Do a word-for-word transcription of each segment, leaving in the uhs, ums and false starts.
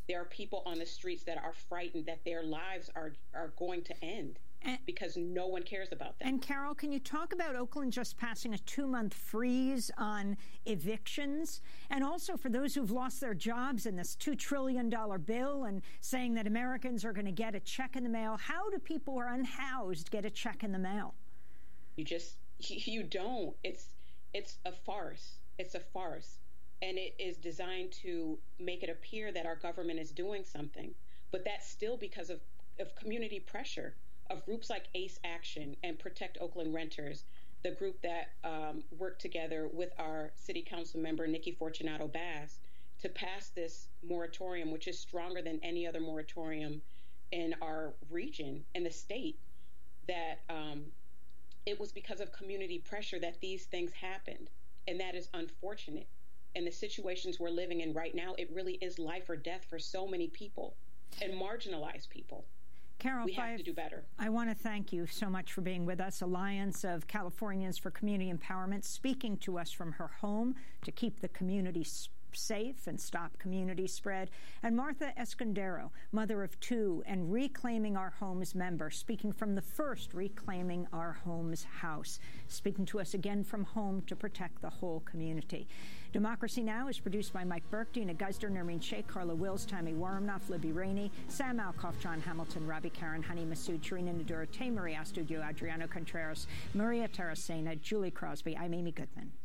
There are people on the streets that are frightened that their lives are, are going to end and, because no one cares about them. And Carol, can you talk about Oakland just passing a two-month freeze on evictions? And also for those who've lost their jobs in this two trillion dollars bill and saying that Americans are going to get a check in the mail. How do people who are unhoused get a check in the mail? You just, you don't. It's, it's a farce. It's a farce. And it is designed to make it appear that our government is doing something. But that's still because of, of community pressure of groups like ACE Action and Protect Oakland Renters, the group that um, worked together with our city council member, Nikki Fortunato Bass, to pass this moratorium, which is stronger than any other moratorium in our region, in the state, that um, it was because of community pressure that these things happened. And that is unfortunate. And the situations we're living in right now, it really is life or death for so many people and marginalized people. Carol, we have Fife, to do better. I want to thank you so much for being with us. Alliance of Californians for Community Empowerment, speaking to us from her home to keep the community safe and stop community spread. And Martha Escondero, mother of two and Reclaiming Our Homes member, speaking from the first Reclaiming Our Homes house, speaking to us again from home to protect the whole community. Democracy Now! Is produced by Mike Burke, Dina Geisler, Nermeen Sheikh, Carla Wills, Tammy Warmnoff, Libby Rainey, Sam Alcoff, John Hamilton, Robbie Karen, Honey Masood, Sharina Nadura, Tay Marie Astudio, Adriano Contreras, Maria Terracena, Julie Crosby. I'm Amy Goodman.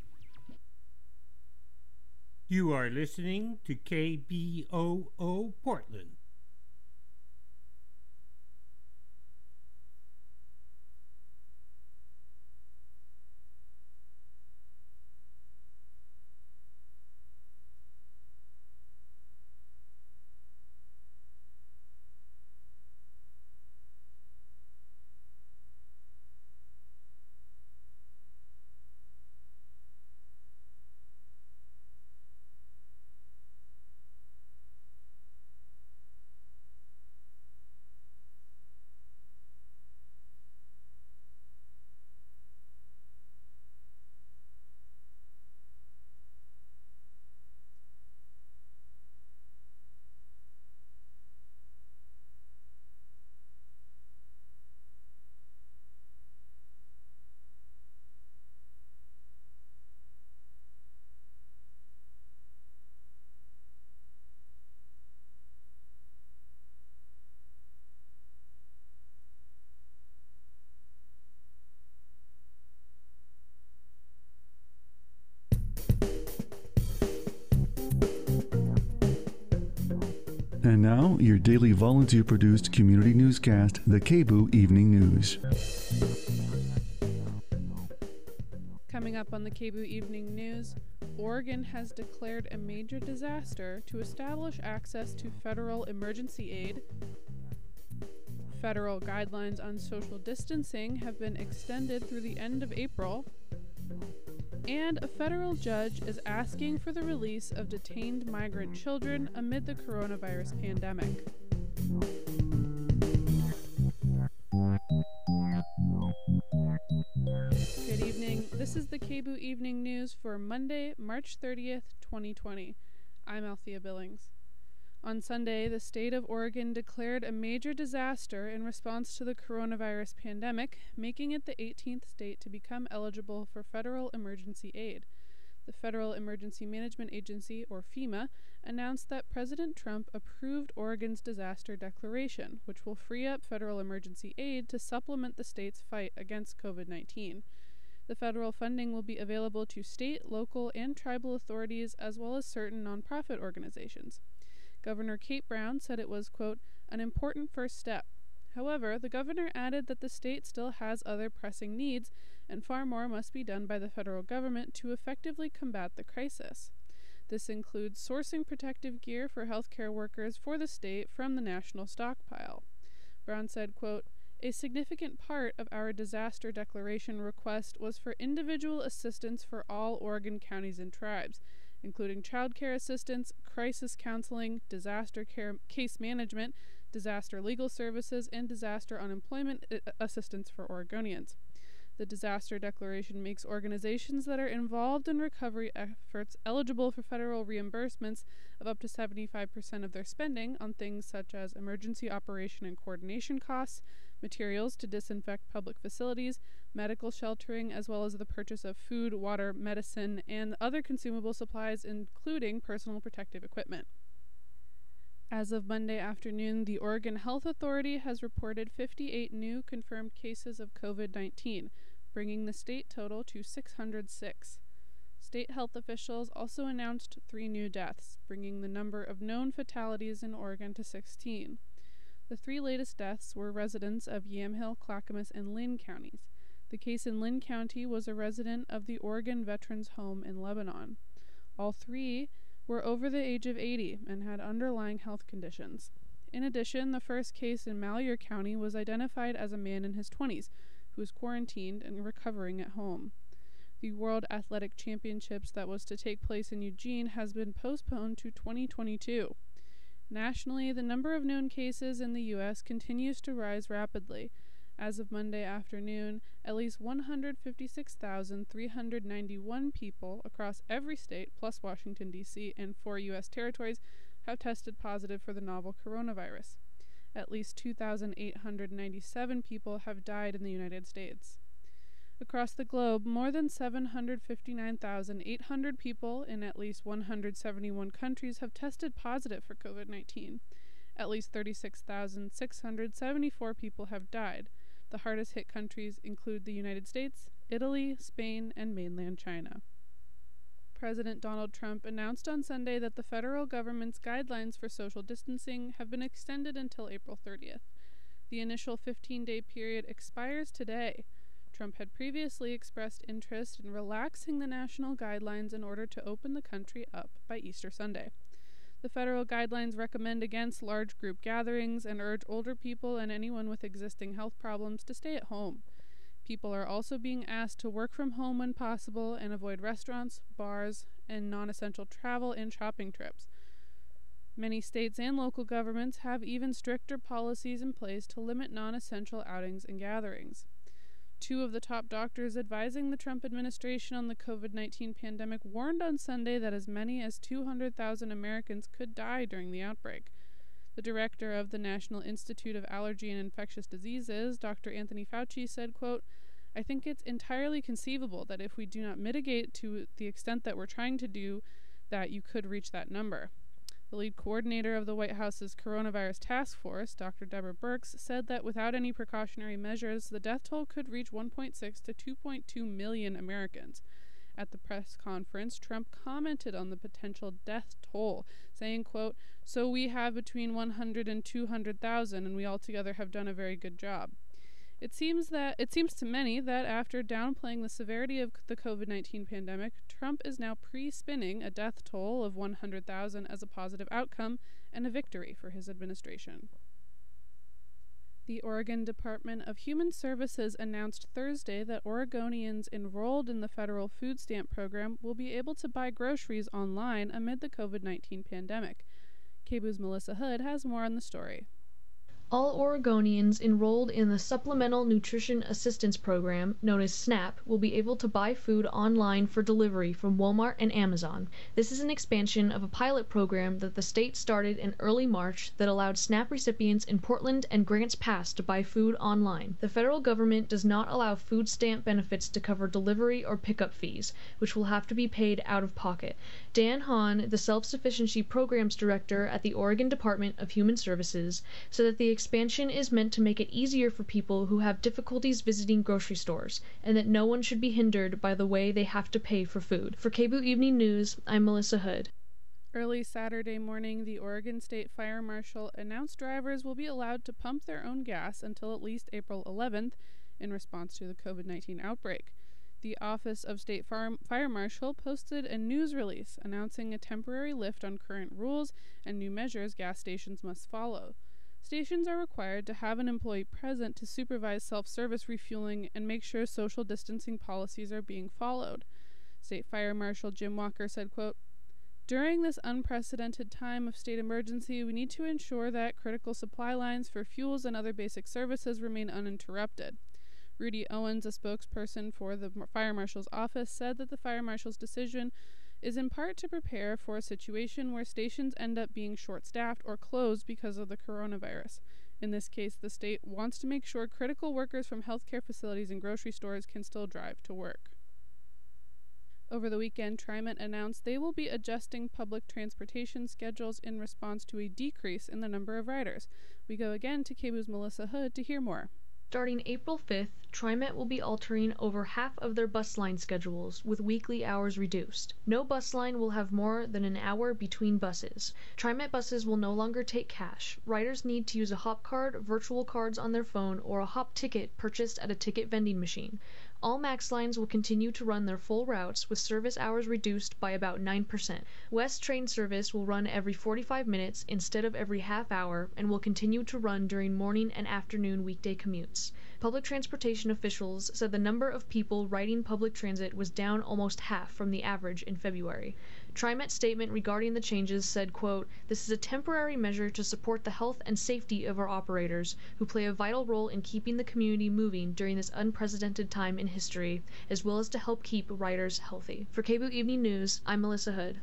You are listening to K B O O Portland. And now, your daily volunteer-produced community newscast, the K B O O Evening News. Coming up on the K B O O Evening News, Oregon has declared a major disaster to establish access to federal emergency aid. Federal guidelines on social distancing have been extended through the end of April. And a federal judge is asking for the release of detained migrant children amid the coronavirus pandemic. Good evening. This is the K B O O Evening News for Monday, March thirtieth, twenty twenty. I'm Althea Billings. On Sunday, the state of Oregon declared a major disaster in response to the coronavirus pandemic, making it the eighteenth state to become eligible for federal emergency aid. The Federal Emergency Management Agency, or FEMA, announced that President Trump approved Oregon's disaster declaration, which will free up federal emergency aid to supplement the state's fight against COVID nineteen. The federal funding will be available to state, local, and tribal authorities, as well as certain nonprofit organizations. Governor Kate Brown said it was, quote, an important first step. However, the governor added that the state still has other pressing needs, and far more must be done by the federal government to effectively combat the crisis. This includes sourcing protective gear for healthcare workers for the state from the national stockpile. Brown said, quote, a significant part of our disaster declaration request was for individual assistance for all Oregon counties and tribes, including child care assistance, crisis counseling, disaster care case management, disaster legal services, and disaster unemployment assistance for Oregonians. The disaster declaration makes organizations that are involved in recovery efforts eligible for federal reimbursements of up to seventy-five percent of their spending on things such as emergency operation and coordination costs, materials to disinfect public facilities, medical sheltering, as well as the purchase of food, water, medicine, and other consumable supplies, including personal protective equipment. As of Monday afternoon, the Oregon Health Authority has reported fifty-eight new confirmed cases of COVID nineteen, bringing the state total to six hundred six. State health officials also announced three new deaths, bringing the number of known fatalities in Oregon to sixteen. The three latest deaths were residents of Yamhill, Clackamas, and Linn counties. The case in Linn County was a resident of the Oregon Veterans Home in Lebanon. All three were over the age of eighty and had underlying health conditions. In addition, the first case in Malheur County was identified as a man in his twenties who was quarantined and recovering at home. The World Athletic Championships that was to take place in Eugene has been postponed to twenty twenty-two. Nationally, the number of known cases in the U S continues to rise rapidly. As of Monday afternoon, at least one hundred fifty-six thousand three hundred ninety-one people across every state, plus Washington, D C, and four U S territories have tested positive for the novel coronavirus. At least two thousand eight hundred ninety-seven people have died in the United States. Across the globe, more than seven hundred fifty-nine thousand eight hundred people in at least one hundred seventy-one countries have tested positive for COVID nineteen. At least thirty-six thousand six hundred seventy-four people have died. The hardest hit countries include the United States, Italy, Spain, and mainland China. President Donald Trump announced on Sunday that the federal government's guidelines for social distancing have been extended until April thirtieth. The initial fifteen-day period expires today. Trump had previously expressed interest in relaxing the national guidelines in order to open the country up by Easter Sunday. The federal guidelines recommend against large group gatherings and urge older people and anyone with existing health problems to stay at home. People are also being asked to work from home when possible and avoid restaurants, bars, and non-essential travel and shopping trips. Many states and local governments have even stricter policies in place to limit non-essential outings and gatherings. Two of the top doctors advising the Trump administration on the COVID nineteen pandemic warned on Sunday that as many as two hundred thousand Americans could die during the outbreak. The director of the National Institute of Allergy and Infectious Diseases, Doctor Anthony Fauci, said, quote, "I think it's entirely conceivable that if we do not mitigate to the extent that we're trying to do, that you could reach that number." The lead coordinator of the White House's coronavirus task force, Doctor Deborah Birx, said that without any precautionary measures, the death toll could reach one point six to two point two million Americans. At the press conference, Trump commented on the potential death toll, saying, quote, "So we have between one hundred and two hundred thousand, and we altogether have done a very good job." It seems that it seems to many that after downplaying the severity of the COVID nineteen pandemic, Trump is now pre-spinning a death toll of one hundred thousand as a positive outcome and a victory for his administration. The Oregon Department of Human Services announced Thursday that Oregonians enrolled in the federal food stamp program will be able to buy groceries online amid the COVID nineteen pandemic. K B U's Melissa Hood has more on the story. All Oregonians enrolled in the Supplemental Nutrition Assistance Program, known as SNAP, will be able to buy food online for delivery from Walmart and Amazon. This is an expansion of a pilot program that the state started in early March that allowed SNAP recipients in Portland and Grants Pass to buy food online. The federal government does not allow food stamp benefits to cover delivery or pickup fees, which will have to be paid out of pocket. Dan Hahn, the Self-Sufficiency Programs Director at the Oregon Department of Human Services, said that the expansion is meant to make it easier for people who have difficulties visiting grocery stores, and that no one should be hindered by the way they have to pay for food. For K B U Evening News, I'm Melissa Hood. Early Saturday morning, the Oregon State Fire Marshal announced drivers will be allowed to pump their own gas until at least April eleventh in response to the COVID nineteen outbreak. The Office of State Fire Marshal posted a news release announcing a temporary lift on current rules and new measures gas stations must follow. Stations are required to have an employee present to supervise self-service refueling and make sure social distancing policies are being followed. State Fire Marshal Jim Walker said, quote, "During this unprecedented time of state emergency, we need to ensure that critical supply lines for fuels and other basic services remain uninterrupted. Rudy Owens, a spokesperson for the fire marshal's office, said that the fire marshal's decision is in part to prepare for a situation where stations end up being short-staffed or closed because of the coronavirus. In this case, the state wants to make sure critical workers from healthcare facilities and grocery stores can still drive to work. Over the weekend, TriMet announced they will be adjusting public transportation schedules in response to a decrease in the number of riders. We go again to K B O O's Melissa Hood to hear more. Starting April fifth, TriMet will be altering over half of their bus line schedules, with weekly hours reduced. No bus line will have more than an hour between buses. TriMet buses will no longer take cash. Riders need to use a hop card, virtual cards on their phone, or a hop ticket purchased at a ticket vending machine. All MAX lines will continue to run their full routes, with service hours reduced by about nine percent. West train service will run every forty-five minutes instead of every half hour, and will continue to run during morning and afternoon weekday commutes. Public transportation officials said the number of people riding public transit was down almost half from the average in February. TriMet's statement regarding the changes said, quote, "This is a temporary measure to support the health and safety of our operators, who play a vital role in keeping the community moving during this unprecedented time in history, as well as to help keep riders healthy." For K B O O Evening News, I'm Melissa Hood.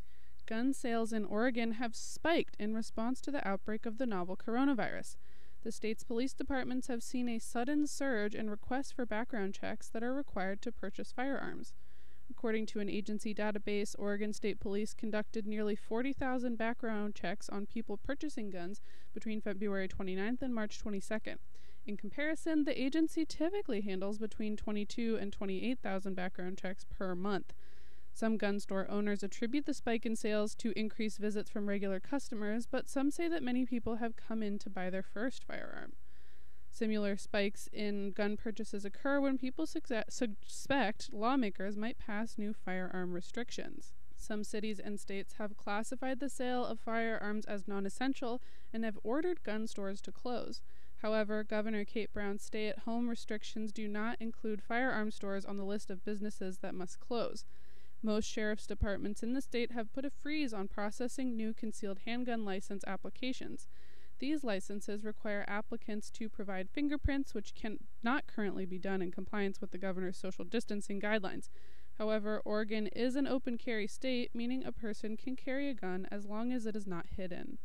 Gun sales in Oregon have spiked in response to the outbreak of the novel coronavirus. The state's police departments have seen a sudden surge in requests for background checks that are required to purchase firearms. According to an agency database, Oregon State Police conducted nearly forty thousand background checks on people purchasing guns between February twenty-ninth and March twenty-second. In comparison, the agency typically handles between twenty-two and twenty-eight thousand background checks per month. Some gun store owners attribute the spike in sales to increased visits from regular customers, but some say that many people have come in to buy their first firearm. Similar spikes in gun purchases occur when people suge- suspect lawmakers might pass new firearm restrictions. Some cities and states have classified the sale of firearms as non-essential and have ordered gun stores to close. However, Governor Kate Brown's stay-at-home restrictions do not include firearm stores on the list of businesses that must close. Most sheriff's departments in the state have put a freeze on processing new concealed handgun license applications. These licenses require applicants to provide fingerprints, which cannot currently be done in compliance with the governor's social distancing guidelines. However, Oregon is an open carry state, meaning a person can carry a gun as long as it is not hidden.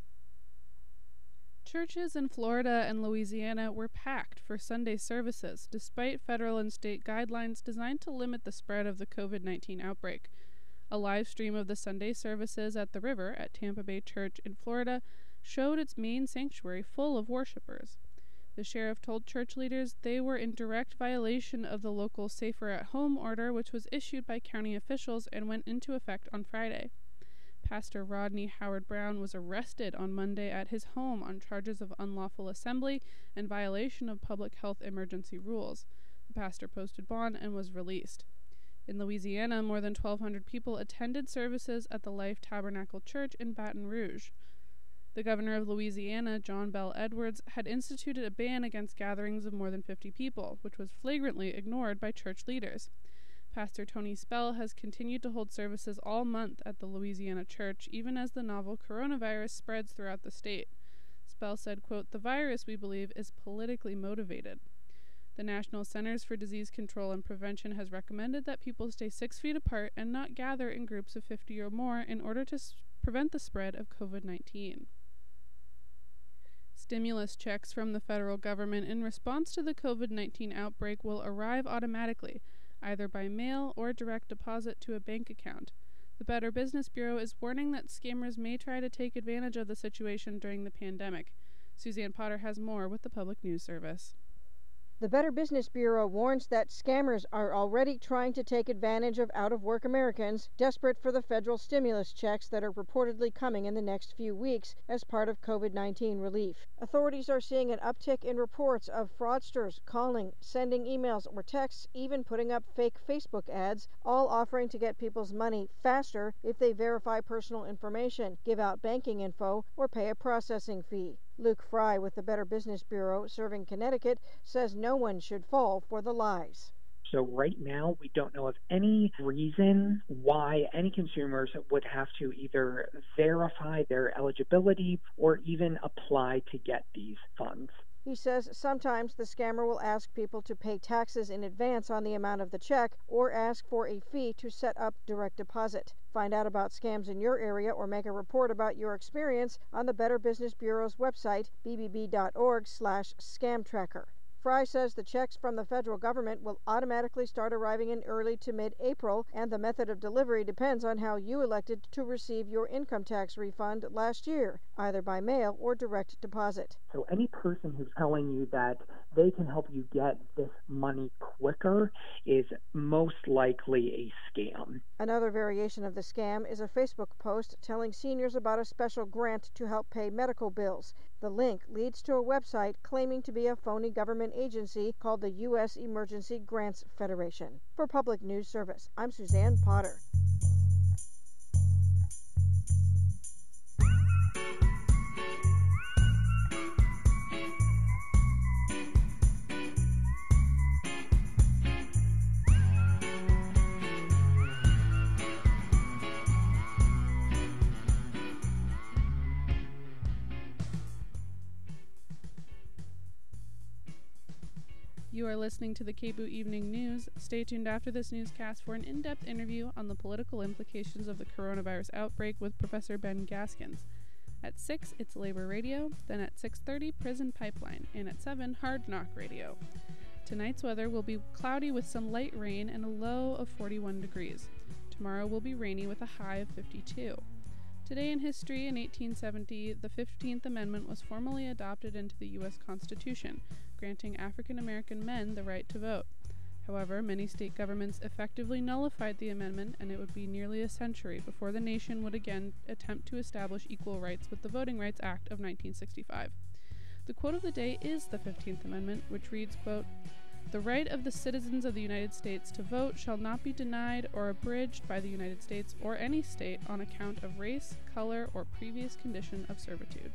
Churches in Florida and Louisiana were packed for Sunday services, despite federal and state guidelines designed to limit the spread of the covid nineteen outbreak. A live stream of the Sunday services at the river at Tampa Bay Church in Florida showed its main sanctuary full of worshipers. The sheriff told church leaders they were in direct violation of the local Safer at Home order, which was issued by county officials and went into effect on Friday. Pastor Rodney Howard Brown was arrested on Monday at his home on charges of unlawful assembly and violation of public health emergency rules. The pastor posted bond and was released. In Louisiana, more than twelve hundred people attended services at the Life Tabernacle Church in Baton Rouge. The governor of Louisiana, John Bell Edwards, had instituted a ban against gatherings of more than fifty people, which was flagrantly ignored by church leaders. Pastor Tony Spell has continued to hold services all month at the Louisiana church, even as the novel coronavirus spreads throughout the state. Spell said, quote, "The virus, we believe, is politically motivated." The National Centers for Disease Control and Prevention has recommended that people stay six feet apart and not gather in groups of fifty or more in order to s- prevent the spread of covid nineteen. Stimulus checks from the federal government in response to the covid nineteen outbreak will arrive automatically, either by mail or direct deposit to a bank account. The Better Business Bureau is warning that scammers may try to take advantage of the situation during the pandemic. Suzanne Potter has more with the Public News Service. The Better Business Bureau warns that scammers are already trying to take advantage of out-of-work Americans desperate for the federal stimulus checks that are reportedly coming in the next few weeks as part of covid nineteen relief. Authorities are seeing an uptick in reports of fraudsters calling, sending emails or texts, even putting up fake Facebook ads, all offering to get people's money faster if they verify personal information, give out banking info, or pay a processing fee. Luke Fry with the Better Business Bureau, serving Connecticut, says no one should fall for the lies. So right now, we don't know of any reason why any consumers would have to either verify their eligibility or even apply to get these funds. He says sometimes the scammer will ask people to pay taxes in advance on the amount of the check or ask for a fee to set up direct deposit. Find out about scams in your area or make a report about your experience on the Better Business Bureau's website, b b b dot org slash scam tracker. Fry says the checks from the federal government will automatically start arriving in early to mid-April, and the method of delivery depends on how you elected to receive your income tax refund last year, either by mail or direct deposit. So any person who's telling you that they can help you get this money quicker is most likely a scam. Another variation of the scam is a Facebook post telling seniors about a special grant to help pay medical bills. The link leads to a website claiming to be a phony government agency called the U S Emergency Grants Federation. For Public News Service, I'm Suzanne Potter. You are listening to the K B O O Evening News. Stay tuned after this newscast for an in-depth interview on the political implications of the coronavirus outbreak with Professor Ben Gaskins. At six, it's Labor Radio, then at six thirty, Prison Pipeline, and at seven, Hard Knock Radio. Tonight's weather will be cloudy with some light rain and a low of forty-one degrees. Tomorrow will be rainy with a high of fifty-two. Today in history, in eighteen seventy, the fifteenth Amendment was formally adopted into the U S Constitution, granting African American men the right to vote. However, many state governments effectively nullified the amendment, and it would be nearly a century before the nation would again attempt to establish equal rights with the Voting Rights Act of nineteen sixty-five. The quote of the day is the fifteenth Amendment, which reads, quote, "The right of the citizens of the United States to vote shall not be denied or abridged by the United States or any state on account of race, color, or previous condition of servitude."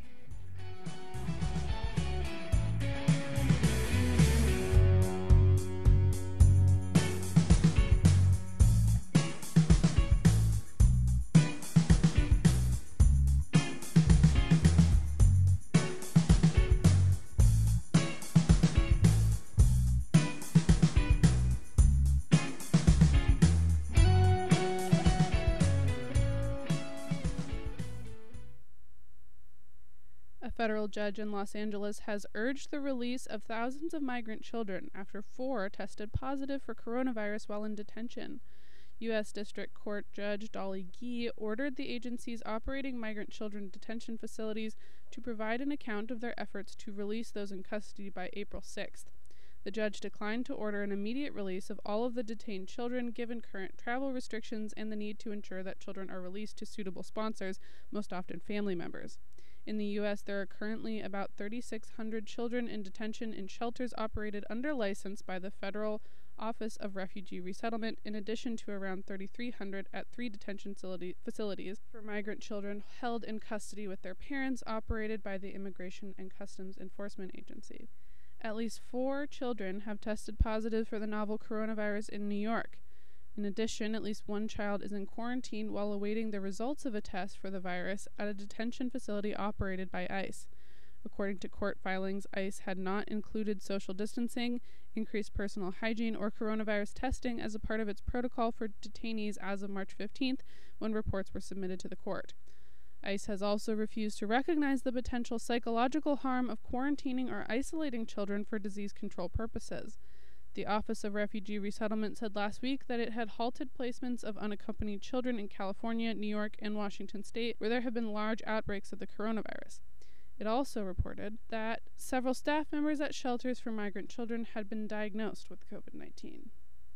A federal judge in Los Angeles has urged the release of thousands of migrant children after four tested positive for coronavirus while in detention. U S District Court Judge Dolly Gee ordered the agency's operating migrant children detention facilities to provide an account of their efforts to release those in custody by April sixth. The judge declined to order an immediate release of all of the detained children given current travel restrictions and the need to ensure that children are released to suitable sponsors, most often family members. In the U S, there are currently about thirty-six hundred children in detention in shelters operated under license by the Federal Office of Refugee Resettlement, in addition to around thirty-three hundred at three detention facilities for migrant children held in custody with their parents, operated by the Immigration and Customs Enforcement Agency. At least four children have tested positive for the novel coronavirus in New York. In addition, at least one child is in quarantine while awaiting the results of a test for the virus at a detention facility operated by ICE. According to court filings, ICE had not included social distancing, increased personal hygiene, or coronavirus testing as a part of its protocol for detainees as of March fifteenth, when reports were submitted to the court. ICE has also refused to recognize the potential psychological harm of quarantining or isolating children for disease control purposes. The Office of Refugee Resettlement said last week that it had halted placements of unaccompanied children in California, New York, and Washington state, where there have been large outbreaks of the coronavirus. It also reported that several staff members at shelters for migrant children had been diagnosed with COVID nineteen.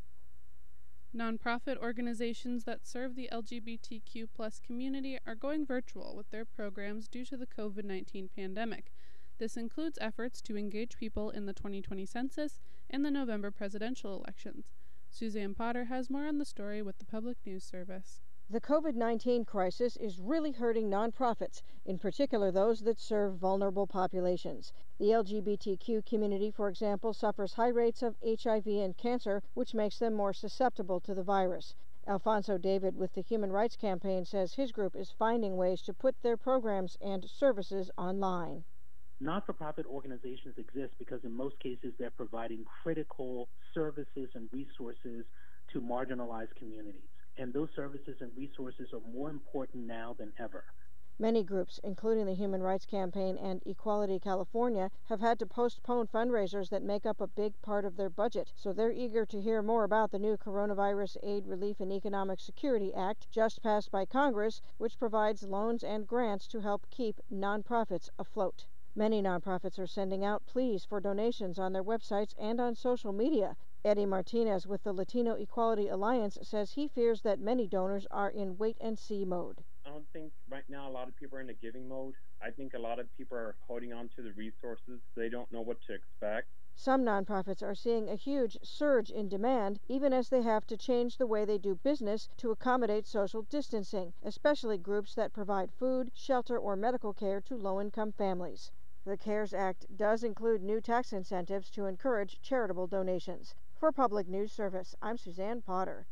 Nonprofit organizations that serve the L G B T Q plus community are going virtual with their programs due to the COVID nineteen pandemic. This includes efforts to engage people in the twenty twenty census and the November presidential elections. Suzanne Potter has more on the story with the Public News Service. The COVID nineteen crisis is really hurting nonprofits, in particular those that serve vulnerable populations. The L G B T Q community, for example, suffers high rates of H I V and cancer, which makes them more susceptible to the virus. Alfonso David with the Human Rights Campaign says his group is finding ways to put their programs and services online. Not-for-profit organizations exist because in most cases they're providing critical services and resources to marginalized communities. And those services and resources are more important now than ever. Many groups, including the Human Rights Campaign and Equality California, have had to postpone fundraisers that make up a big part of their budget, so they're eager to hear more about the new Coronavirus Aid, Relief, and Economic Security Act just passed by Congress, which provides loans and grants to help keep nonprofits afloat. Many nonprofits are sending out pleas for donations on their websites and on social media. Eddie Martinez with the Latino Equality Alliance says he fears that many donors are in wait-and-see mode. I don't think right now a lot of people are in a giving mode. I think a lot of people are holding on to the resources. They don't know what to expect. Some nonprofits are seeing a huge surge in demand, even as they have to change the way they do business to accommodate social distancing, especially groups that provide food, shelter, or medical care to low-income families. The CARES Act does include new tax incentives to encourage charitable donations. For Public News Service, I'm Suzanne Potter.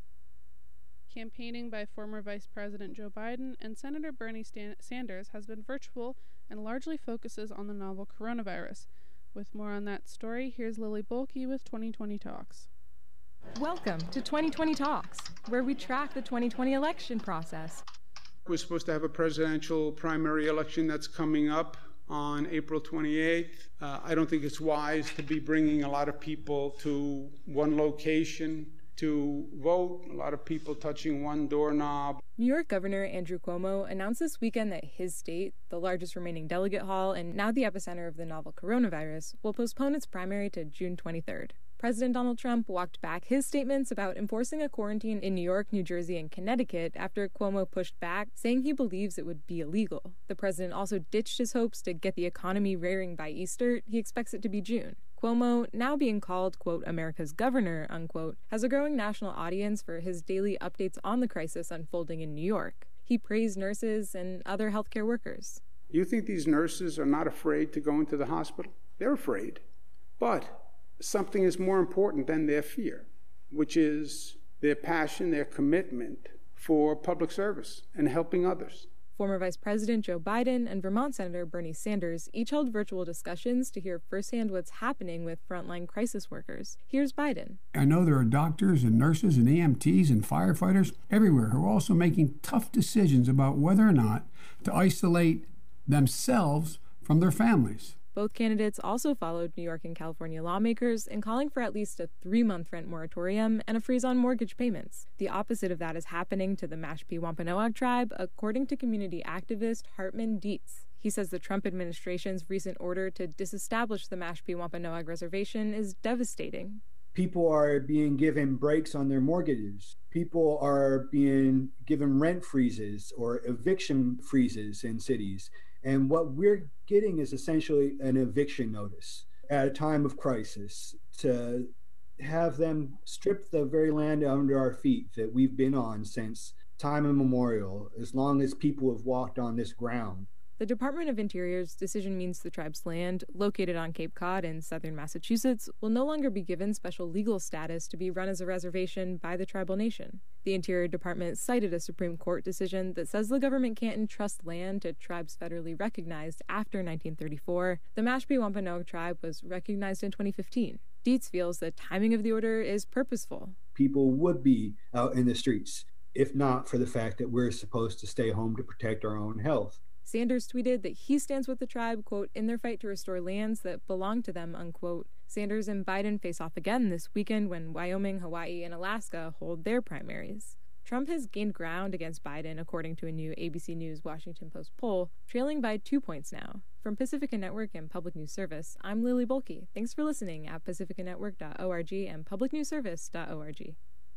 Campaigning by former Vice President Joe Biden and Senator Bernie Stan- Sanders has been virtual and largely focuses on the novel coronavirus. With more on that story, here's Lily Bolke with twenty twenty Talks. Welcome to twenty twenty Talks, where we track the twenty twenty election process. We're supposed to have a presidential primary election that's coming up on April twenty-eighth. Uh, I don't think it's wise to be bringing a lot of people to one location to vote, a lot of people touching one doorknob. New York Governor Andrew Cuomo announced this weekend that his state, the largest remaining delegate hall and now the epicenter of the novel coronavirus, will postpone its primary to June twenty-third. President Donald Trump walked back his statements about enforcing a quarantine in New York, New Jersey, and Connecticut after Cuomo pushed back, saying he believes it would be illegal. The president also ditched his hopes to get the economy rearing by Easter. He expects it to be June. Cuomo, now being called, quote, America's governor, unquote, has a growing national audience for his daily updates on the crisis unfolding in New York. He praised nurses and other healthcare workers. You think these nurses are not afraid to go into the hospital? They're afraid. But something is more important than their fear, which is their passion, their commitment for public service and helping others. Former Vice President Joe Biden and Vermont Senator Bernie Sanders each held virtual discussions to hear firsthand what's happening with frontline crisis workers. Here's Biden. I know there are doctors and nurses and E M Ts and firefighters everywhere who are also making tough decisions about whether or not to isolate themselves from their families. Both candidates also followed New York and California lawmakers in calling for at least a three-month rent moratorium and a freeze on mortgage payments. The opposite of that is happening to the Mashpee Wampanoag tribe, according to community activist Hartman Dietz. He says the Trump administration's recent order to disestablish the Mashpee Wampanoag reservation is devastating. People are being given breaks on their mortgages. People are being given rent freezes or eviction freezes in cities. And what we're getting is essentially an eviction notice at a time of crisis to have them strip the very land under our feet that we've been on since time immemorial, as long as people have walked on this ground. The Department of Interior's decision means the tribe's land, located on Cape Cod in southern Massachusetts, will no longer be given special legal status to be run as a reservation by the tribal nation. The Interior Department cited a Supreme Court decision that says the government can't entrust land to tribes federally recognized after nineteen thirty-four. The Mashpee Wampanoag tribe was recognized in twenty fifteen. Dietz feels the timing of the order is purposeful. People would be out in the streets, if not for the fact that we're supposed to stay home to protect our own health. Sanders tweeted that he stands with the tribe, quote, in their fight to restore lands that belong to them, unquote. Sanders and Biden face off again this weekend when Wyoming, Hawaii, and Alaska hold their primaries. Trump has gained ground against Biden, according to a new A B C News Washington Post poll, trailing by two points now. From Pacifica Network and Public News Service, I'm Lily Bolke. Thanks for listening at pacifica network dot org and public news service dot org.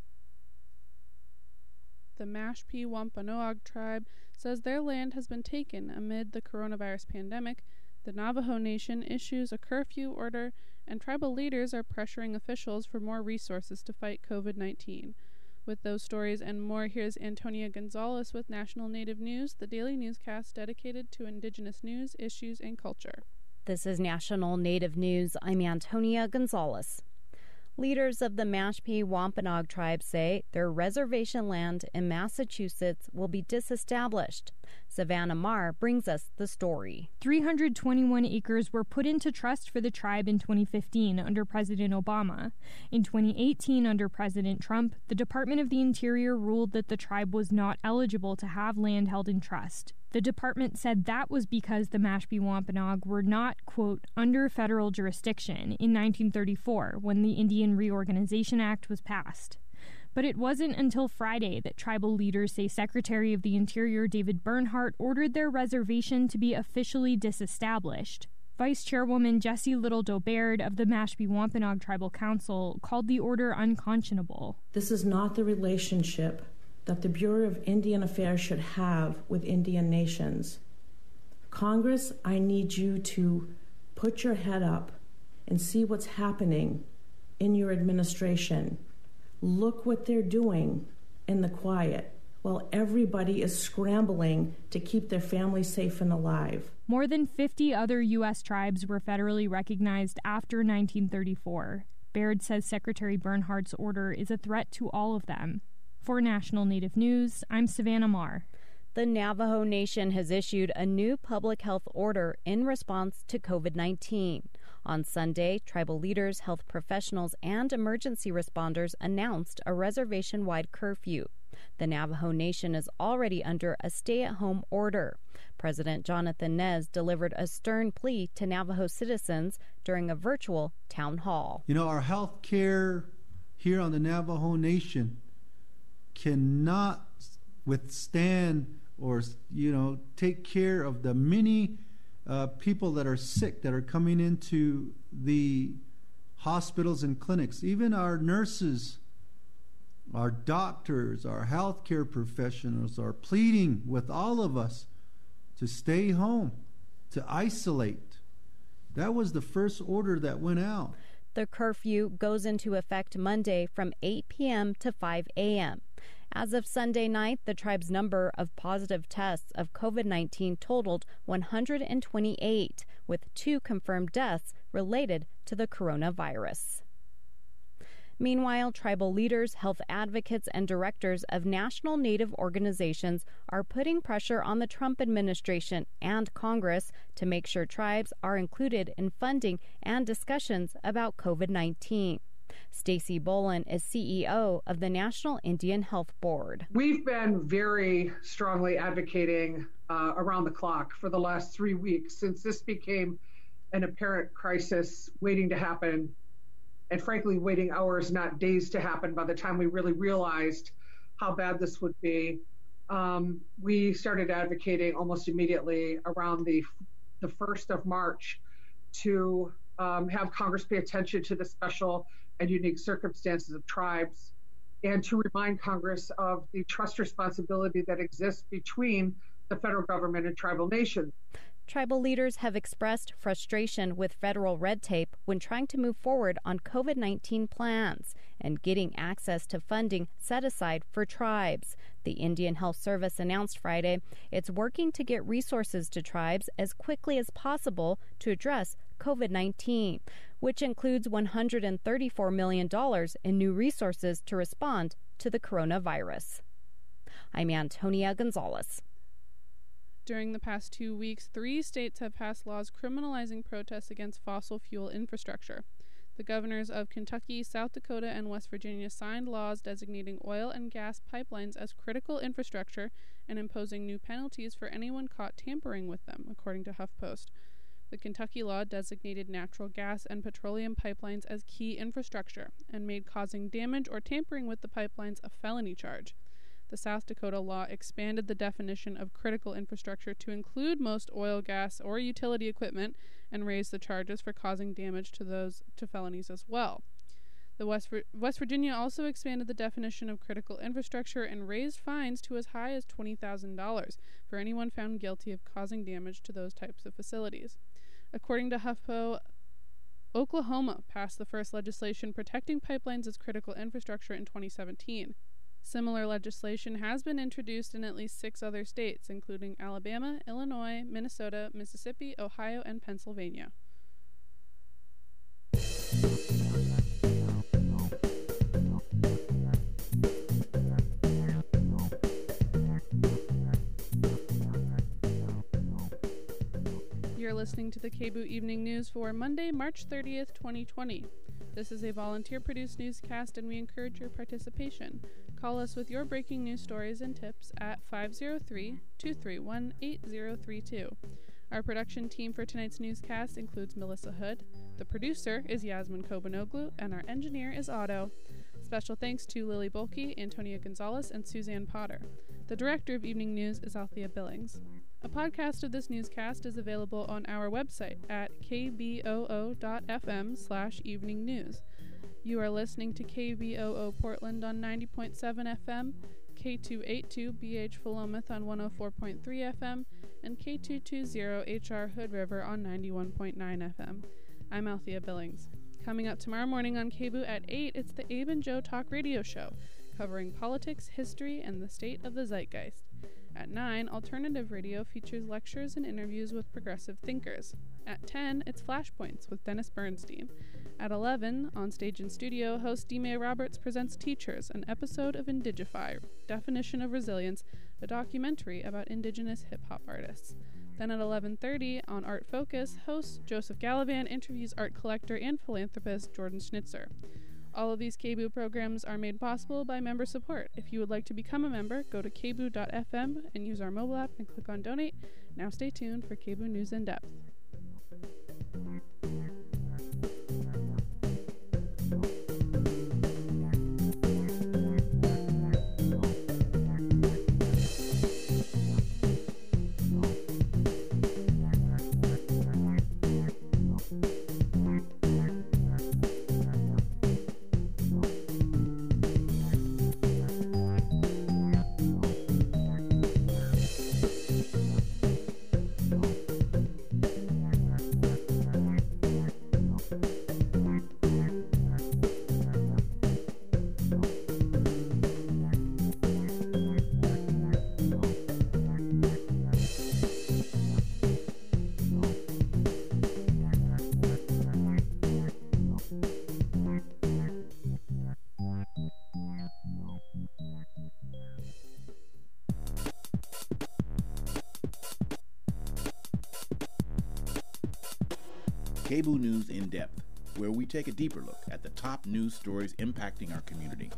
The Mashpee Wampanoag tribe says their land has been taken amid the coronavirus pandemic. The Navajo Nation issues a curfew order, and tribal leaders are pressuring officials for more resources to fight covid nineteen. With those stories and more, here's Antonia Gonzalez with National Native News, the daily newscast dedicated to Indigenous news, issues, and culture. This is National Native News. I'm Antonia Gonzalez. Leaders of the Mashpee Wampanoag tribe say their reservation land in Massachusetts will be disestablished. Savannah Marr brings us the story. three hundred twenty-one acres were put into trust for the tribe in twenty fifteen under President Obama. In twenty eighteen, under President Trump, the Department of the Interior ruled that the tribe was not eligible to have land held in trust. The department said that was because the Mashpee Wampanoag were not, quote, under federal jurisdiction in nineteen thirty-four when the Indian Reorganization Act was passed. But it wasn't until Friday that tribal leaders say Secretary of the Interior David Bernhardt ordered their reservation to be officially disestablished. Vice Chairwoman Jessie Little-Dobaird of the Mashpee Wampanoag Tribal Council called the order unconscionable. This is not the relationship that the Bureau of Indian Affairs should have with Indian nations. Congress, I need you to put your head up and see what's happening in your administration. Look what they're doing in the quiet while everybody is scrambling to keep their families safe and alive. More than fifty other U S tribes were federally recognized after nineteen thirty-four. Baird says Secretary Bernhardt's order is a threat to all of them. For National Native News, I'm Savannah Marr. The Navajo Nation has issued a new public health order in response to COVID nineteen. On Sunday, tribal leaders, health professionals, and emergency responders announced a reservation-wide curfew. The Navajo Nation is already under a stay-at-home order. President Jonathan Nez delivered a stern plea to Navajo citizens during a virtual town hall. You know, our health care here on the Navajo Nation cannot withstand or, you know, take care of the many uh, people that are sick that are coming into the hospitals and clinics. Even our nurses, our doctors, our healthcare professionals are pleading with all of us to stay home, to isolate. That was the first order that went out. The curfew goes into effect Monday from eight p.m. to five a.m. As of Sunday night, the tribe's number of positive tests of COVID nineteen totaled one hundred twenty-eight, with two confirmed deaths related to the coronavirus. Meanwhile, tribal leaders, health advocates, and directors of national Native organizations are putting pressure on the Trump administration and Congress to make sure tribes are included in funding and discussions about COVID nineteen. Stacy Bolin is C E O of the National Indian Health Board. We've been very strongly advocating uh, around the clock for the last three weeks since this became an apparent crisis waiting to happen, and frankly, waiting hours, not days to happen by the time we really realized how bad this would be. Um, we started advocating almost immediately around the, the first of March to um, have Congress pay attention to the special and unique circumstances of tribes, and to remind Congress of the trust responsibility that exists between the federal government and tribal nations. Tribal leaders have expressed frustration with federal red tape when trying to move forward on COVID nineteen plans and getting access to funding set aside for tribes. The Indian Health Service announced Friday it's working to get resources to tribes as quickly as possible to address COVID nineteen, which includes one hundred thirty-four million dollars in new resources to respond to the coronavirus. I'm Antonia Gonzalez. During the past two weeks, three states have passed laws criminalizing protests against fossil fuel infrastructure. The governors of Kentucky, South Dakota, and West Virginia signed laws designating oil and gas pipelines as critical infrastructure and imposing new penalties for anyone caught tampering with them, according to HuffPost. The Kentucky law designated natural gas and petroleum pipelines as key infrastructure and made causing damage or tampering with the pipelines a felony charge. The South Dakota law expanded the definition of critical infrastructure to include most oil, gas, or utility equipment and raised the charges for causing damage to those to felonies as well. The West, West Virginia also expanded the definition of critical infrastructure and raised fines to as high as twenty thousand dollars for anyone found guilty of causing damage to those types of facilities. According to HuffPo, Oklahoma passed the first legislation protecting pipelines as critical infrastructure in twenty seventeen. Similar legislation has been introduced in at least six other states, including Alabama, Illinois, Minnesota, Mississippi, Ohio, and Pennsylvania. You're listening to the K B O O Evening News for Monday, March thirtieth, twenty twenty. This is a volunteer-produced newscast, and we encourage your participation. Call us with your breaking news stories and tips at five oh three, two three one, eight oh three two. Our production team for tonight's newscast includes Melissa Hood. The producer is Yasmin Kobanoglu, and our engineer is Otto. Special thanks to Lily Bolke, Antonia Gonzalez, and Suzanne Potter. The director of Evening News is Althea Billings. A podcast of this newscast is available on our website at kboo.fm slash evening news. You are listening to K B O O Portland on ninety point seven F M, K two eighty-two B H Philomath on one oh four point three F M, and K two twenty H R Hood River on ninety-one point nine F M. I'm Althea Billings. Coming up tomorrow morning on K B O O at eight, it's the Abe and Joe Talk Radio Show, covering politics, history, and the state of the zeitgeist. At nine, Alternative Radio features lectures and interviews with progressive thinkers. At ten, it's Flashpoints with Dennis Bernstein. At eleven, on stage and studio, host D. May Roberts presents Teachers, an episode of Indigify, Definition of Resilience, a documentary about Indigenous hip-hop artists. Then at eleven thirty, on Art Focus, host Joseph Gallivan interviews art collector and philanthropist Jordan Schnitzer. All of these K B O O programs are made possible by member support. If you would like to become a member, go to k b o o dot f m and use our mobile app and click on Donate. Now stay tuned for K B O O News in Depth. K B O O News in Depth, where we take a deeper look at the top news stories impacting our community.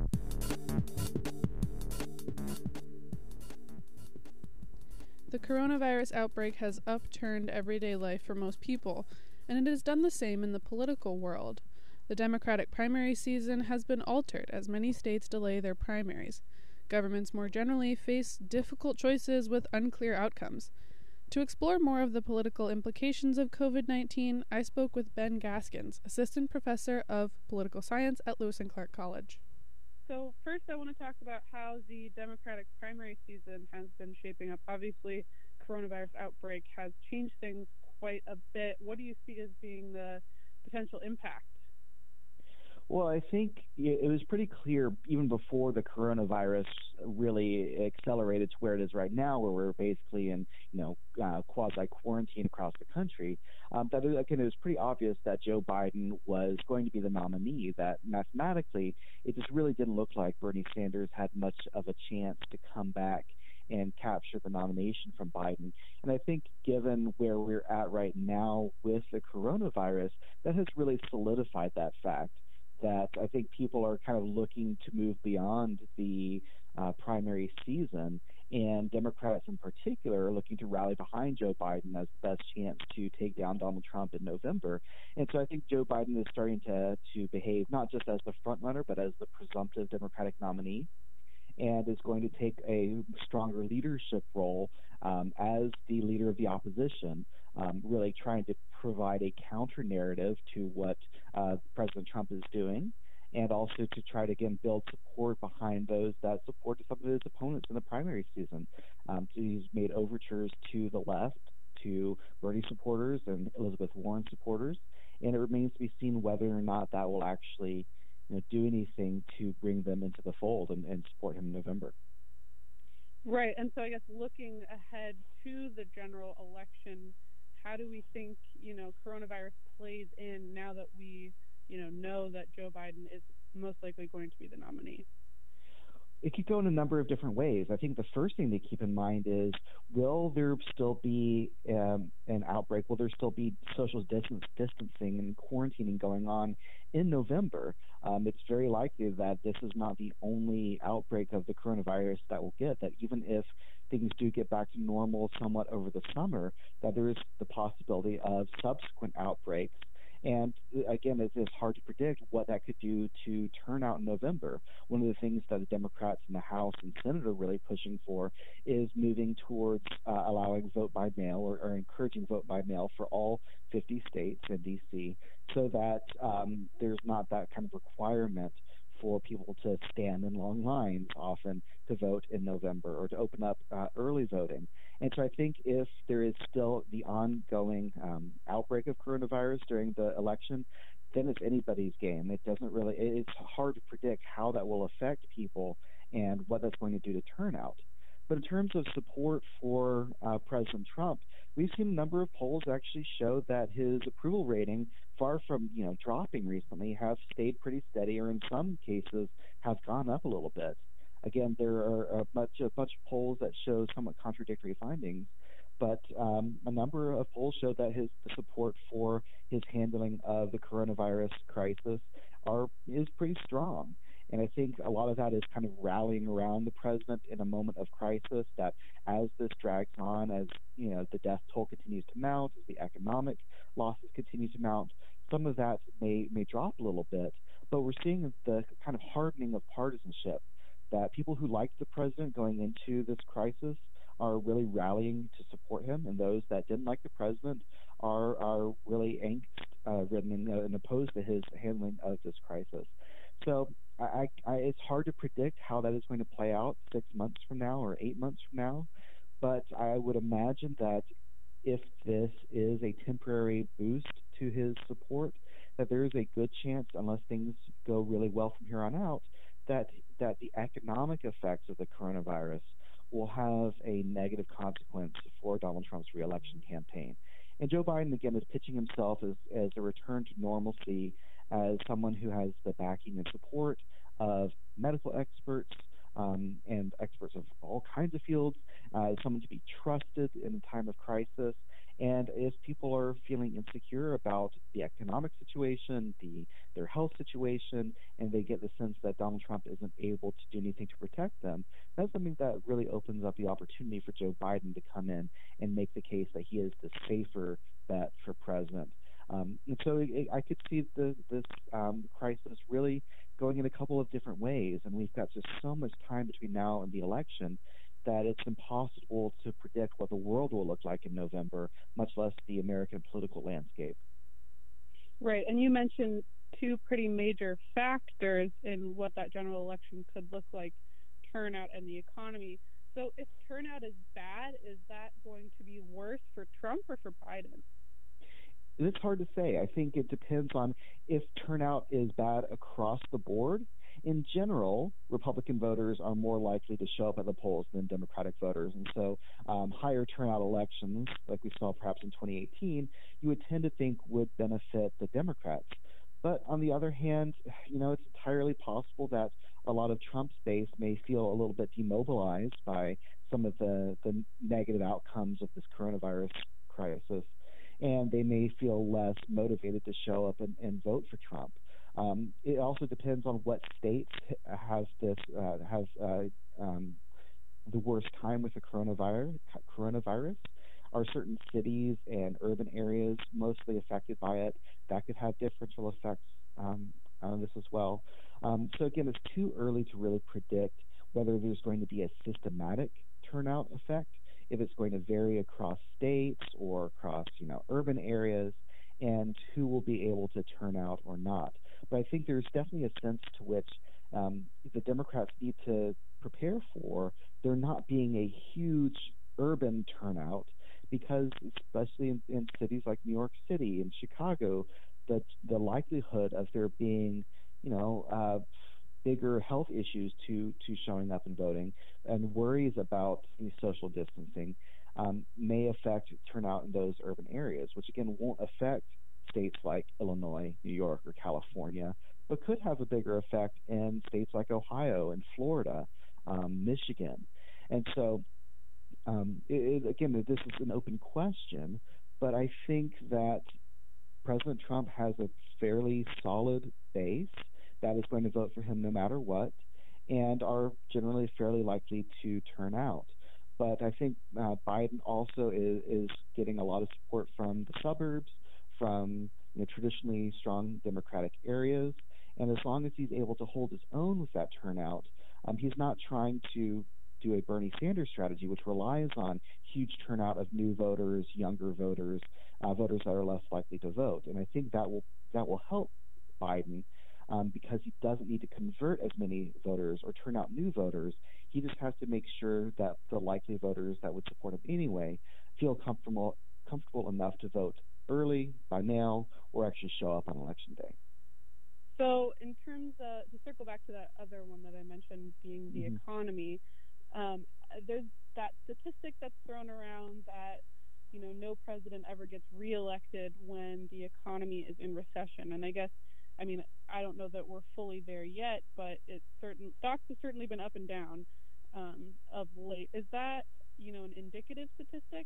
The coronavirus outbreak has upturned everyday life for most people, and it has done the same in the political world. The Democratic primary season has been altered as many states delay their primaries. Governments more generally face difficult choices with unclear outcomes. To explore more of the political implications of covid nineteen, I spoke with Ben Gaskins, Assistant Professor of Political Science at Lewis and Clark College. So first I want to talk about how the Democratic primary season has been shaping up. Obviously, coronavirus outbreak has changed things quite a bit. What do you see as being the potential impact? Well, I think it was pretty clear even before the coronavirus really accelerated to where it is right now, where we're basically in, you know, uh, quasi-quarantine across the country, um, that it, again, it was pretty obvious that Joe Biden was going to be the nominee, that mathematically it just really didn't look like Bernie Sanders had much of a chance to come back and capture the nomination from Biden. And I think given where we're at right now with the coronavirus, that has really solidified that fact. That I think people are kind of looking to move beyond the uh, primary season, and Democrats in particular are looking to rally behind Joe Biden as the best chance to take down Donald Trump in November. And so I think Joe Biden is starting to, to behave not just as the front runner, but as the presumptive Democratic nominee, and is going to take a stronger leadership role um, as the leader of the opposition, um, really trying to provide a counter narrative to what uh, President Trump is doing, and also to try to, again, build support behind those that supported some of his opponents in the primary season. Um, so he's made overtures to the left, to Bernie supporters and Elizabeth Warren supporters, and it remains to be seen whether or not that will actually you know, do anything to bring them into the fold and, and support him in November. Right, and so I guess looking ahead to the general election, how do we think, you know, coronavirus plays in now that we, you know, know that Joe Biden is most likely going to be the nominee? it could go in a number of different ways. I think the first thing to keep in mind is, will there still be um, an outbreak? Will there still be social distance, distancing and quarantining going on in November? Um, it's very likely that this is not the only outbreak of the coronavirus that we'll get, that even if things do get back to normal somewhat over the summer, that there is the possibility of subsequent outbreaks. And again, it is hard to predict what that could do to turnout in November. One of the things that the Democrats in the House and Senate are really pushing for is moving towards uh, allowing vote by mail or, or encouraging vote by mail for all fifty states and D C, so that um, there's not that kind of requirement for people to stand in long lines often to vote in November, or to open up uh, early voting. And so I think if there is still the ongoing um, outbreak of coronavirus during the election, then it's anybody's game. It doesn't really, it's hard to predict how that will affect people and what that's going to do to turnout. But in terms of support for uh, President Trump, we've seen a number of polls actually show that his approval rating, far from you know dropping recently, have stayed pretty steady, or in some cases have gone up a little bit. Again, there are a bunch, a bunch of polls that show somewhat contradictory findings, but um, a number of polls show that his the support for his handling of the coronavirus crisis are is pretty strong. And I think a lot of that is kind of rallying around the president in a moment of crisis, that as this drags on, as you know, the death toll continues to mount, as the economic losses continue to mount, some of that may, may drop a little bit. But we're seeing the kind of hardening of partisanship, that people who liked the president going into this crisis are really rallying to support him, and those that didn't like the president are, are really angst-ridden uh, and, uh, and opposed to his handling of this crisis. So I, I, it's hard to predict how that is going to play out six months from now or eight months from now, but I would imagine that if this is a temporary boost to his support, that there is a good chance, unless things go really well from here on out, that that the economic effects of the coronavirus will have a negative consequence for Donald Trump's reelection campaign. And Joe Biden, again, is pitching himself as, as a return to normalcy, as someone who has the backing and support of medical experts um, and experts of all kinds of fields, uh, as someone to be trusted in a time of crisis. And if people are feeling insecure about the economic situation, the their health situation, and they get the sense that Donald Trump isn't able to do anything to protect them, that's something that really opens up the opportunity for Joe Biden to come in and make the case that he is the safer bet for president. Um, and so it, I could see the, this um, crisis really going in a couple of different ways, and we've got just so much time between now and the election that it's impossible to predict what the world will look like in November, much less the American political landscape. Right, and you mentioned two pretty major factors in what that general election could look like: turnout and the economy. So if turnout is bad, is that going to be worse for Trump or for Biden? It's hard to say. I think it depends on if turnout is bad across the board. In general, Republican voters are more likely to show up at the polls than Democratic voters. And so um, higher turnout elections, like we saw perhaps in twenty eighteen, you would tend to think would benefit the Democrats. But on the other hand, you know, it's entirely possible that a lot of Trump's base may feel a little bit demobilized by some of the, the negative outcomes of this coronavirus crisis, and they may feel less motivated to show up and, and vote for Trump. Um, it also depends on what states have this uh, have uh, um, the worst time with the coronavirus. Coronavirus, are certain cities and urban areas mostly affected by it? That could have differential effects um, on this as well. Um, so again, it's too early to really predict whether there's going to be a systematic turnout effect, if it's going to vary across states or across you know urban areas, and who will be able to turn out or not. But I think there's definitely a sense to which um, the Democrats need to prepare for there not being a huge urban turnout, because especially in, in cities like New York City and Chicago, the the likelihood of there being, you know, uh, bigger health issues to, to showing up and voting, and worries about social distancing um, may affect turnout in those urban areas, which again won't affect states like Illinois, New York, or California, but could have a bigger effect in states like Ohio and Florida, um, Michigan. And so, um, it, it, again, this is an open question, but I think that President Trump has a fairly solid base that is going to vote for him no matter what, and are generally fairly likely to turn out. But I think uh, Biden also is, is getting a lot of support from the suburbs, from you know, traditionally strong Democratic areas, and as long as he's able to hold his own with that turnout, um, he's not trying to do a Bernie Sanders strategy, which relies on huge turnout of new voters, younger voters, uh, voters that are less likely to vote. And I think that will that will help Biden um, because he doesn't need to convert as many voters or turn out new voters. He just has to make sure that the likely voters that would support him anyway feel comfortable comfortable enough to vote early, by mail, or actually show up on election day. So in terms of, to circle back to that other one that I mentioned being the mm-hmm. economy, um, there's that statistic that's thrown around that, you know, no president ever gets reelected when the economy is in recession. And I guess, I mean, I don't know that we're fully there yet, but it's certain, stocks have certainly been up and down um, of late. Is that, you know, an indicative statistic?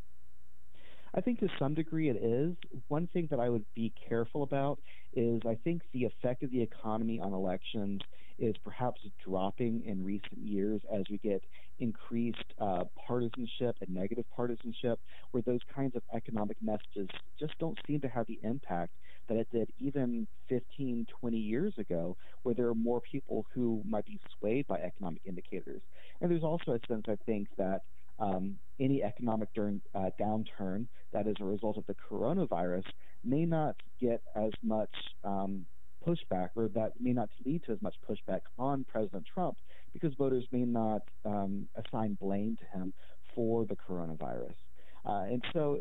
I think to some degree it is. One thing that I would be careful about is I think the effect of the economy on elections is perhaps dropping in recent years as we get increased uh, partisanship and negative partisanship, where those kinds of economic messages just don't seem to have the impact that it did even fifteen, twenty years ago, where there are more people who might be swayed by economic indicators. And there's also a sense, I think, that Um, any economic during, uh, downturn that is a result of the coronavirus may not get as much um, pushback, or that may not lead to as much pushback on President Trump, because voters may not um, assign blame to him for the coronavirus. Uh, and so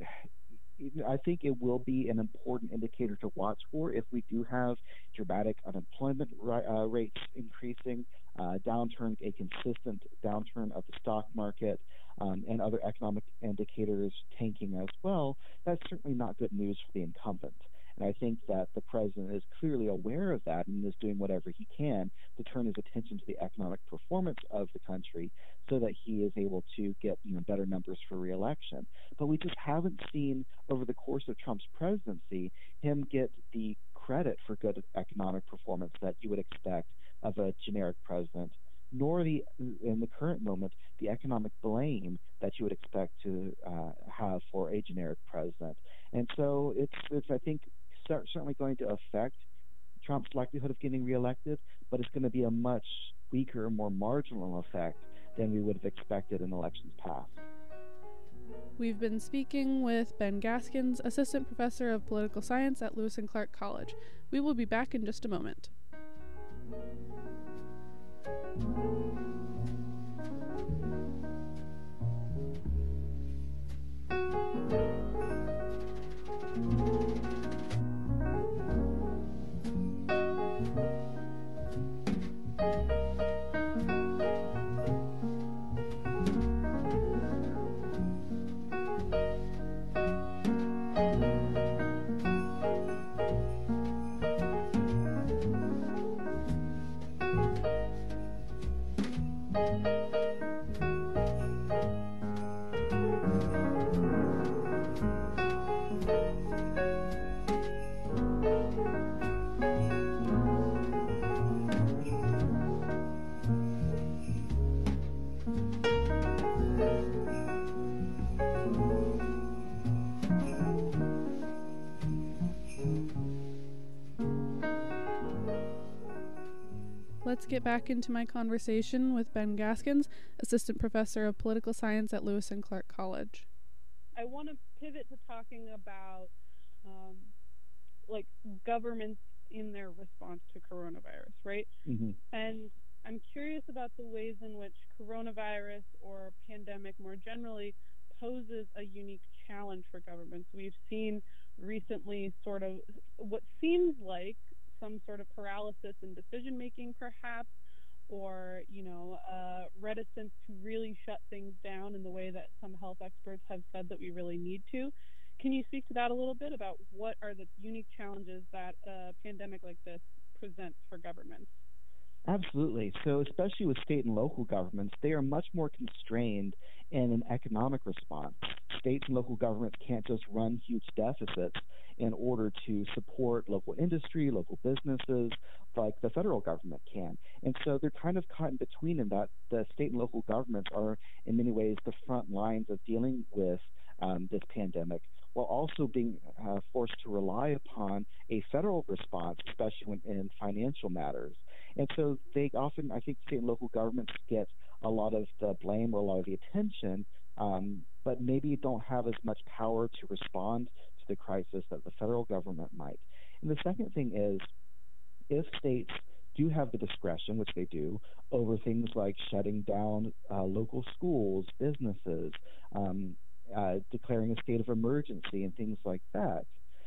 I think it will be an important indicator to watch for if we do have dramatic unemployment ri- uh, rates increasing, uh, downturn, a consistent downturn of the stock market, um, and other economic indicators tanking as well. That's certainly not good news for the incumbent. And I think that the president is clearly aware of that and is doing whatever he can to turn his attention to the economic performance of the country so that he is able to get you know, better numbers for re-election. But we just haven't seen over the course of Trump's presidency him get the credit for good economic performance that you would expect of a generic president, nor the, in the current moment, the economic blame that you would expect to uh, have for a generic president. And so it's, it's I think, certainly going to affect Trump's likelihood of getting reelected, but it's going to be a much weaker, more marginal effect than we would have expected in elections past. We've been speaking with Ben Gaskins, Assistant Professor of Political Science at Lewis and Clark College. We will be back in just a moment. Let's get back into my conversation with Ben Gaskins, Assistant Professor of Political Science at Lewis and Clark College. I want to pivot to talking about um, like governments in their response to coronavirus, right? Mm-hmm. And I'm curious about the ways in which coronavirus or pandemic more generally poses a unique challenge for governments. We've seen recently sort of what seems like some sort of paralysis in decision making, perhaps, or you know, uh, reticence to really shut things down in the way that some health experts have said that we really need to. Can you speak to that a little bit about what are the unique challenges that a pandemic like this presents for governments? Absolutely. So especially with state and local governments, they are much more constrained in an economic response. States and local governments can't just run huge deficits in order to support local industry, local businesses, like the federal government can. And so they're kind of caught in between in that the state and local governments are in many ways the front lines of dealing with um, this pandemic, while also being uh, forced to rely upon a federal response, especially when in financial matters. And so they often, I think, state and local governments get a lot of the blame or a lot of the attention, um, but maybe don't have as much power to respond to the crisis that the federal government might. And the second thing is, if states do have the discretion, which they do, over things like shutting down uh, local schools, businesses, um, uh, declaring a state of emergency, and things like that,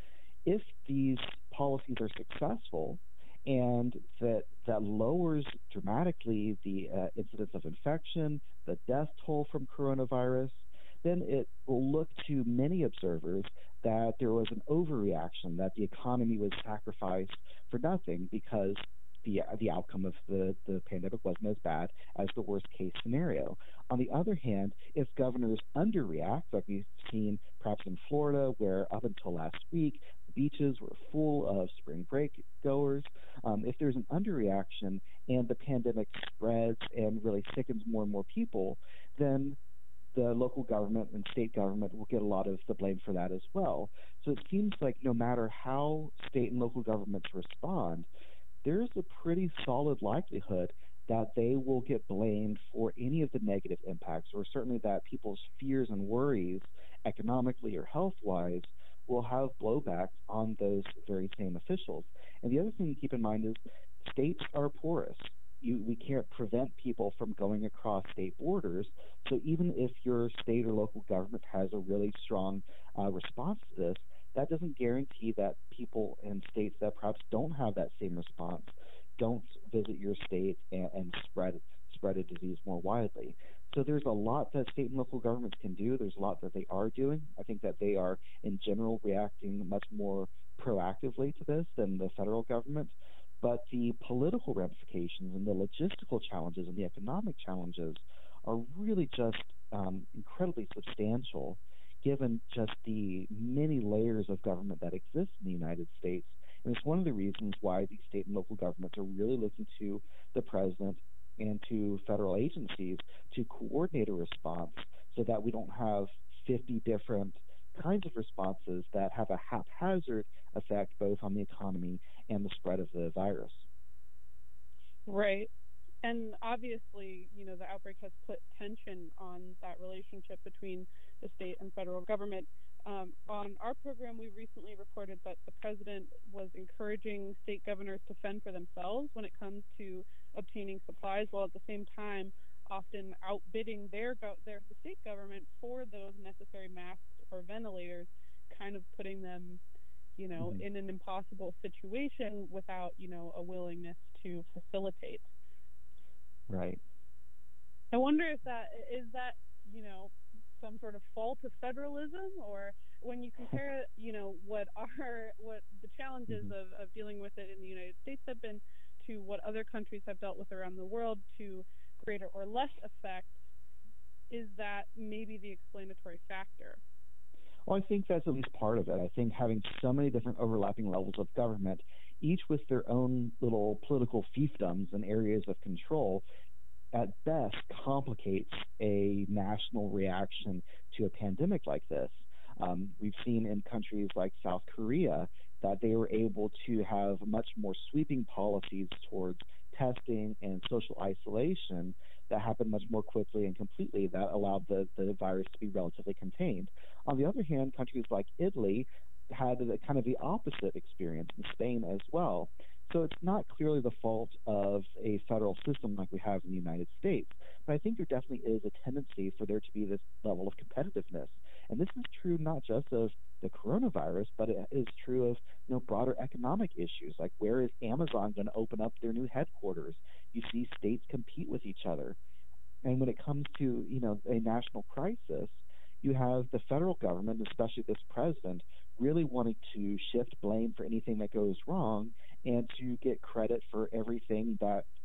if these policies are successful, and that that lowers dramatically the uh, incidence of infection, the death toll from coronavirus, then it will look to many observers that there was an overreaction, that the economy was sacrificed for nothing because the the outcome of the, the pandemic wasn't as bad as the worst case scenario. On the other hand, if governors underreact, like we've seen perhaps in Florida, where up until last week, the beaches were full of spring break goers, um, if there's an underreaction and the pandemic spreads and really sickens more and more people, then the local government and state government will get a lot of the blame for that as well. So it seems like no matter how state and local governments respond, there's a pretty solid likelihood that they will get blamed for any of the negative impacts, or certainly that people's fears and worries, economically or health-wise, will have blowback on those very same officials. And the other thing to keep in mind is states are porous. You, we can't prevent people from going across state borders. So even if your state or local government has a really strong uh, response to this, that doesn't guarantee that people in states that perhaps don't have that same response don't visit your state and, and spread spread a disease more widely. So there's a lot that state and local governments can do. There's a lot that they are doing. I think that they are, in general, reacting much more proactively to this than the federal government. But the political ramifications and the logistical challenges and the economic challenges are really just um, incredibly substantial, given just the many layers of government that exist in the United States. And it's one of the reasons why these state and local governments are really looking to the president and to federal agencies to coordinate a response so that we don't have fifty different kinds of responses that have a haphazard effect both on the economy and the spread of the virus. Right. And obviously, you know, the outbreak has put tension on that relationship between the state and federal government. Um, on our program, we recently reported that the president was encouraging state governors to fend for themselves when it comes to obtaining supplies, while at the same time often outbidding their, go- their the state government for those necessary masks or ventilators, kind of putting them, you know, mm-hmm. in an impossible situation without, you know, a willingness to facilitate. Right. I wonder if that is that, you know, some sort of fault of federalism, or when you compare, you know, what are what the challenges mm-hmm. of, of dealing with it in the United States have been to what other countries have dealt with around the world to greater or less effect, is that maybe the explanatory factor? Well, I think that's at least part of it. I think having so many different overlapping levels of government, each with their own little political fiefdoms and areas of control, at best complicates a national reaction to a pandemic like this. Um, we've seen in countries like South Korea that they were able to have much more sweeping policies towards testing and social isolation that happened much more quickly and completely, that allowed the, the virus to be relatively contained. On the other hand, countries like Italy had a, kind of the opposite experience, in Spain as well. So it's not clearly the fault of a federal system like we have in the United States, but I think there definitely is a tendency for there to be this level of competitiveness. And this is true not just of the coronavirus, but it is true of, you know, broader economic issues, like where is Amazon going to open up their new headquarters? You see states compete with each other. And when it comes to, you know, a national crisis, you have the federal government, especially this president, really wanting to shift blame for anything that goes wrong and to get credit for everything that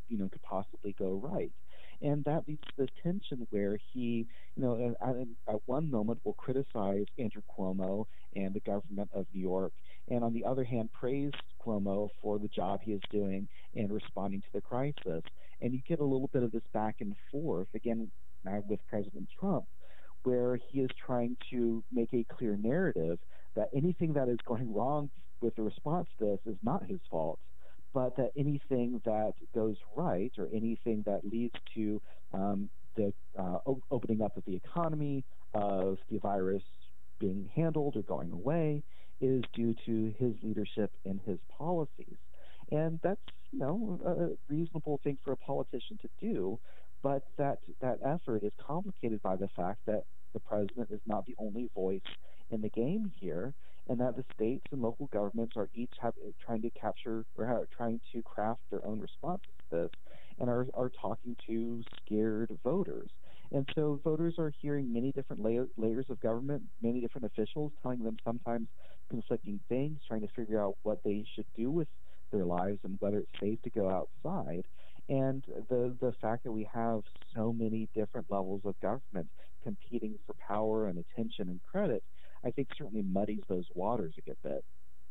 you know, could possibly go right. And that leads to the tension where he, you know, at, at one moment will criticize Andrew Cuomo and the government of New York, and on the other hand, praise Cuomo for the job he is doing in responding to the crisis. And you get a little bit of this back and forth, again, now with President Trump, where he is trying to make a clear narrative that anything that is going wrong with the response to this is not his fault, but that anything that goes right or anything that leads to um, the uh, o- opening up of the economy, of the virus being handled or going away, is due to his leadership and his policies. And that's, you know, a reasonable thing for a politician to do, but that, that effort is complicated by the fact that the president is not the only voice in the game here, and that the states and local governments are each have, trying to capture or are trying to craft their own responses to this, and are, are talking to scared voters. And so voters are hearing many different layer, layers of government, many different officials telling them sometimes conflicting things, trying to figure out what they should do with their lives and whether it's safe to go outside. And the the fact that we have so many different levels of government competing for power and attention and credit, I think certainly muddies those waters a good bit.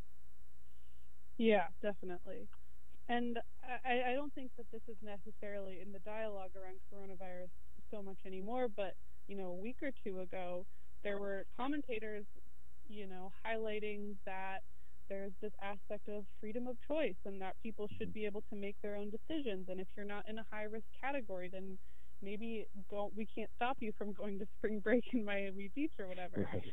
Yeah, definitely. And I, I don't think that this is necessarily in the dialogue around coronavirus so much anymore, but, you know, a week or two ago, there were commentators, you know, highlighting that there's this aspect of freedom of choice and that people should be able to make their own decisions. And if you're not in a high-risk category, then maybe don't, we can't stop you from going to spring break in Miami Beach or whatever. Right.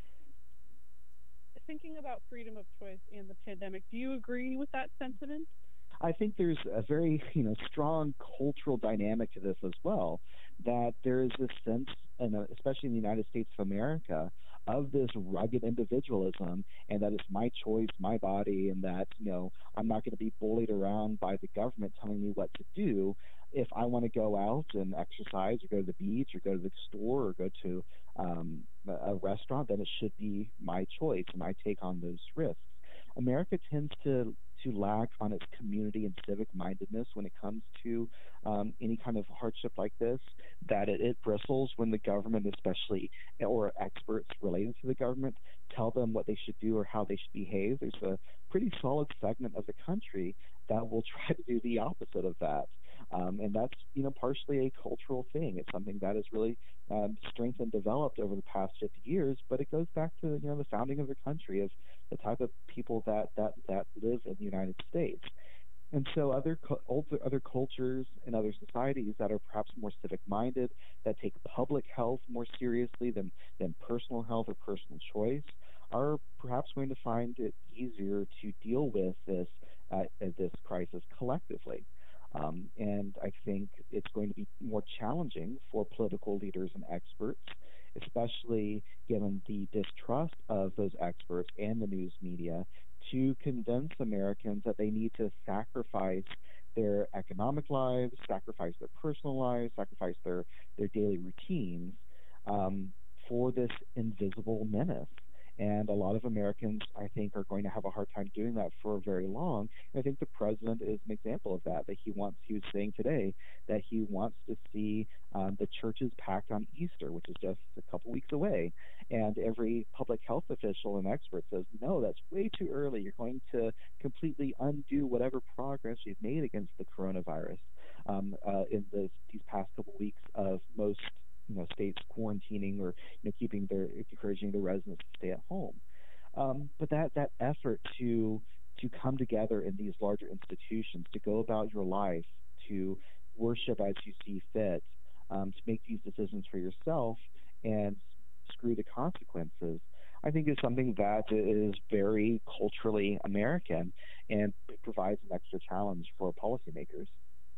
Thinking about freedom of choice and the pandemic, do you agree with that sentiment? I think there's a very, you know, strong cultural dynamic to this as well, that there is this sense, and especially in the United States of America, of this rugged individualism, and that it's my choice, my body, and that, you know, I'm not going to be bullied around by the government telling me what to do. If I want to go out and exercise or go to the beach or go to the store or go to um, a restaurant, then it should be my choice, and I take on those risks. America tends to to lack on its community and civic mindedness when it comes to um, any kind of hardship like this, that it, it bristles when the government, especially, or experts related to the government, tell them what they should do or how they should behave. There's a pretty solid segment of the country that will try to do the opposite of that. Um, and that's, you know, partially a cultural thing. It's something that has really um, strengthened, developed over the past fifty years, but it goes back to, you know, the founding of the country, of the type of people that, that, that live in the United States. And so other, other other cultures and other societies that are perhaps more civic-minded, that take public health more seriously than, than personal health or personal choice, are perhaps going to find it easier to deal with this uh, this crisis collectively. Um, and I think it's going to be more challenging for political leaders and experts, especially given the distrust of those experts and the news media, to convince Americans that they need to sacrifice their economic lives, sacrifice their personal lives, sacrifice their, their daily routines um, for this invisible menace. And a lot of Americans, I think, are going to have a hard time doing that for very long. And I think the president is an example of that, that he wants, he was saying today, that he wants to see um, the churches packed on Easter, which is just a couple weeks away. And every public health official and expert says, no, that's way too early. You're going to completely undo whatever progress you've made against the coronavirus um, uh, in this, these past couple weeks of most you know, states quarantining or you know, keeping their encouraging their residents to stay at home. Um, but that that effort to to come together in these larger institutions, to go about your life, to worship as you see fit, um, to make these decisions for yourself and screw the consequences, I think is something that is very culturally American and provides an extra challenge for policymakers.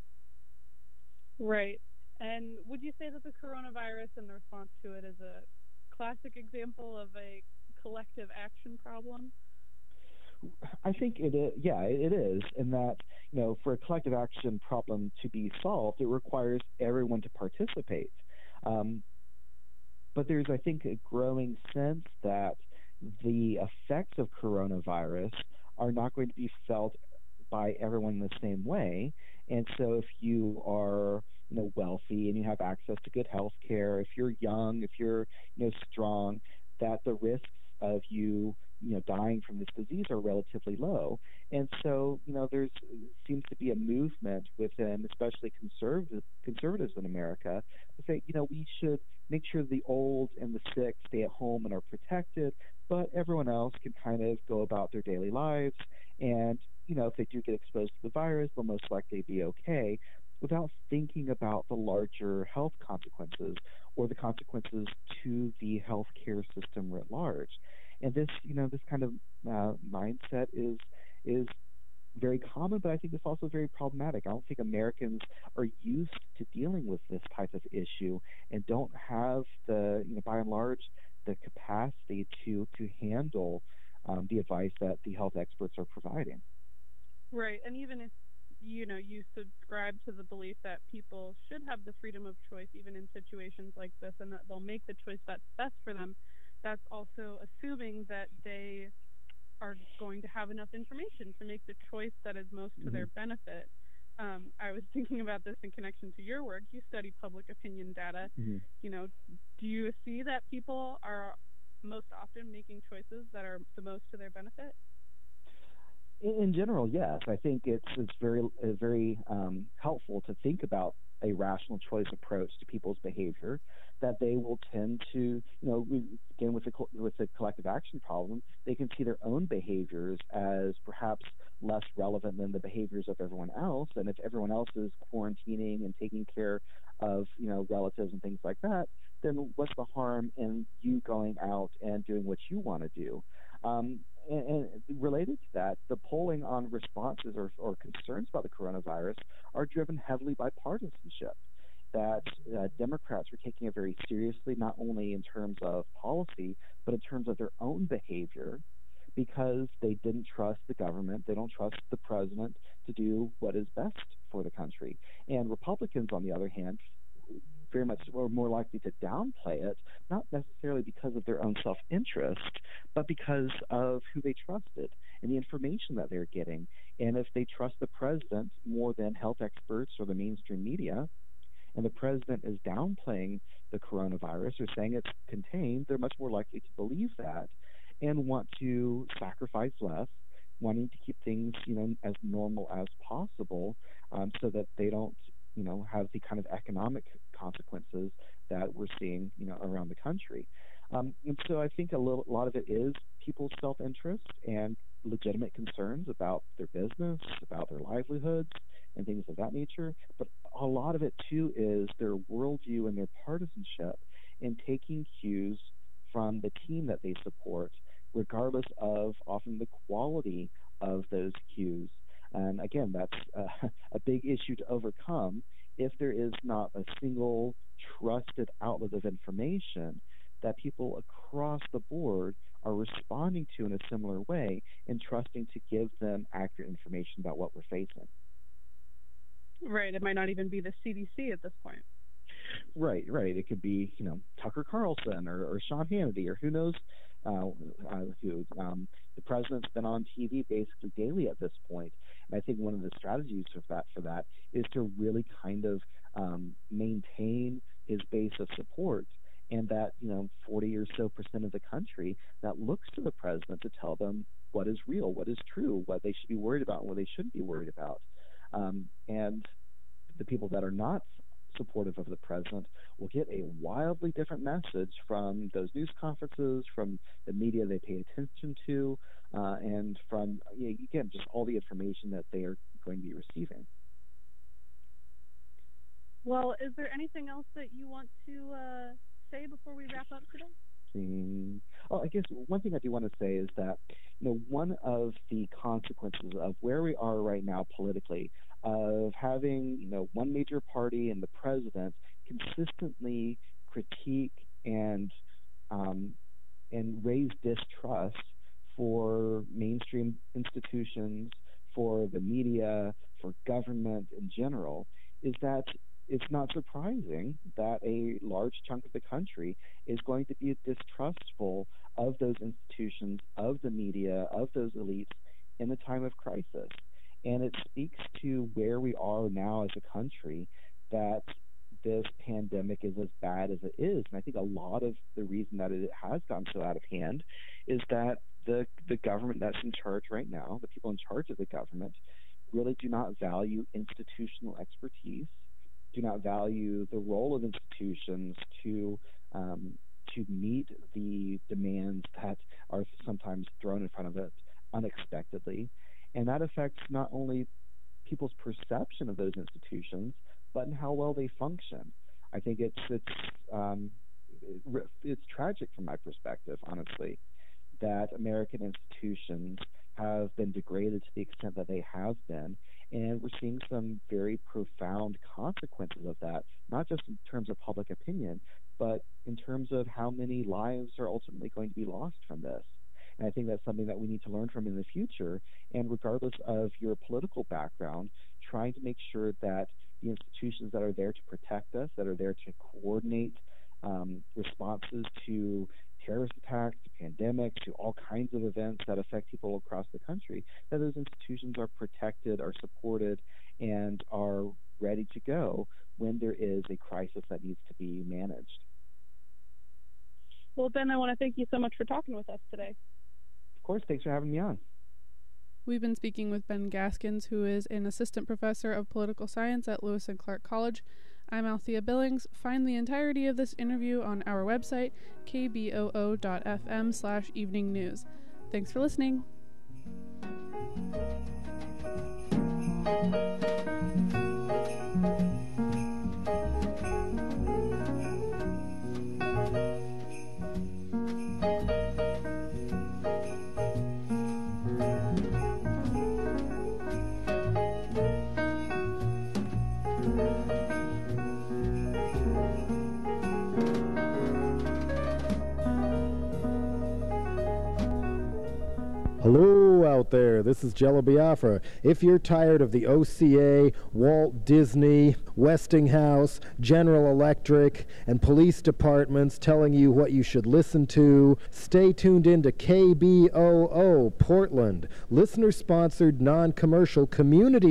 Right. And would you say that the coronavirus and the response to it is a classic example of a collective action problem? I think it is, yeah, it is, in that, you know, for a collective action problem to be solved, it requires everyone to participate. Um, but there's, I think, a growing sense that the effects of coronavirus are not going to be felt by everyone in the same way. And so if you are, you know, wealthy and you have access to good health care, if you're young, if you're, you know, strong, that the risks of you, you know, dying from this disease are relatively low. And so, you know, there's seems to be a movement within, especially conservative conservatives in America, to say, you know, we should make sure the old and the sick stay at home and are protected, but everyone else can kind of go about their daily lives. And, you know, if they do get exposed to the virus, they'll most likely be okay, without thinking about the larger health consequences or the consequences to the healthcare system writ large. And this, you know, this kind of uh, mindset is is very common, but I think it's also very problematic. I don't think Americans are used to dealing with this type of issue and don't have the, you know, by and large, the capacity to to handle um, the advice that the health experts are providing. Right, and even if, you know, you subscribe to the belief that people should have the freedom of choice even in situations like this, and that they'll make the choice that's best for them, that's also assuming that they are going to have enough information to make the choice that is most to mm-hmm. their benefit. Um, I was thinking about this in connection to your work. You study public opinion data. Mm-hmm. You know, do you see that people are most often making choices that are the most to their benefit? In general, yes. I think it's it's very uh, very um, helpful to think about a rational choice approach to people's behavior, that they will tend to, you know, again with the with the collective action problem, they can see their own behaviors as perhaps less relevant than the behaviors of everyone else. And if everyone else is quarantining and taking care of, you know, relatives and things like that, then what's the harm in you going out and doing what you want to do? Um, and, and related to that, the polling on responses or, or concerns about the coronavirus are driven heavily by partisanship. That uh, Democrats were taking it very seriously, not only in terms of policy, but in terms of their own behavior, because they didn't trust the government, they don't trust the president to do what is best for the country. And Republicans, on the other hand, very much were more likely to downplay it, not necessarily because of their own self-interest, but because of who they trusted and the information that they're getting. And if they trust the president more than health experts or the mainstream media, and the president is downplaying the coronavirus or saying it's contained, they're much more likely to believe that and want to sacrifice less, wanting to keep things, you know, as normal as possible, um, so that they don't, you know, have the kind of economic consequences that we're seeing, you know, around the country. Um, and so I think a, little, a lot of it is people's self-interest and legitimate concerns about their business, about their livelihoods, and things of that nature. But a lot of it, too, is their worldview and their partisanship in taking cues from the team that they support, regardless of often the quality of those cues. And again, that's uh, a big issue to overcome if there is not a single trusted outlet of information that people across the board are responding to in a similar way and trusting to give them accurate information about what we're facing. Right. It might not even be the C D C at this point. Right, right. It could be, you know, Tucker Carlson or, or Sean Hannity or who knows uh, uh, who. Um, the president's been on T V basically daily at this point. And I think one of the strategies for that, for that is to really kind of um, maintain his base of support, and that, you know, forty or so percent of the country that looks to the president to tell them what is real, what is true, what they should be worried about, and what they shouldn't be worried about. Um, and the people that are not supportive of the president will get a wildly different message from those news conferences, from the media they pay attention to, uh, and from, you know, again, just all the information that they are going to be receiving. Well, is there anything else that you want to uh, say before we wrap up today? Oh, I guess one thing I do want to say is that, you know, one of the consequences of where we are right now politically, of having, you know, one major party and the president consistently critique and um, and raise distrust for mainstream institutions, for the media, for government in general, is that it's not surprising that a large chunk of the country is going to be distrustful of those institutions, of the media, of those elites in a time of crisis. And it speaks to where we are now as a country, that this pandemic is as bad as it is. And I think a lot of the reason that it has gotten so out of hand is that the the government that's in charge right now, the people in charge of the government, really do not value institutional expertise, do not value the role of institutions to um, to meet the demands that are sometimes thrown in front of it unexpectedly. And that affects not only people's perception of those institutions, but in how well they function. I think it's it's um, it's tragic from my perspective, honestly, that American institutions have been degraded to the extent that they have been, and we're seeing some very profound consequences of that, not just in terms of public opinion, but in terms of how many lives are ultimately going to be lost from this. And I think that's something that we need to learn from in the future. And regardless of your political background, trying to make sure that the institutions that are there to protect us, that are there to coordinate um, responses to terrorist attacks, to pandemics, to all kinds of events that affect people across the country, that those institutions are protected, are supported, and are ready to go when there is a crisis that needs to be managed. Well, Ben, I want to thank you so much for talking with us today. Of course, thanks for having me on. We've been speaking with Ben Gaskins, who is an assistant professor of political science at Lewis and Clark College. I'm Althea Billings. Find the entirety of this interview on our website, k b o o dot f m slash evening news. Thanks for listening. Hello out there, this is Jello Biafra. If you're tired of the O C A, Walt Disney, Westinghouse, General Electric, and police departments telling you what you should listen to, stay tuned in to K B O O Portland, listener-sponsored, non-commercial community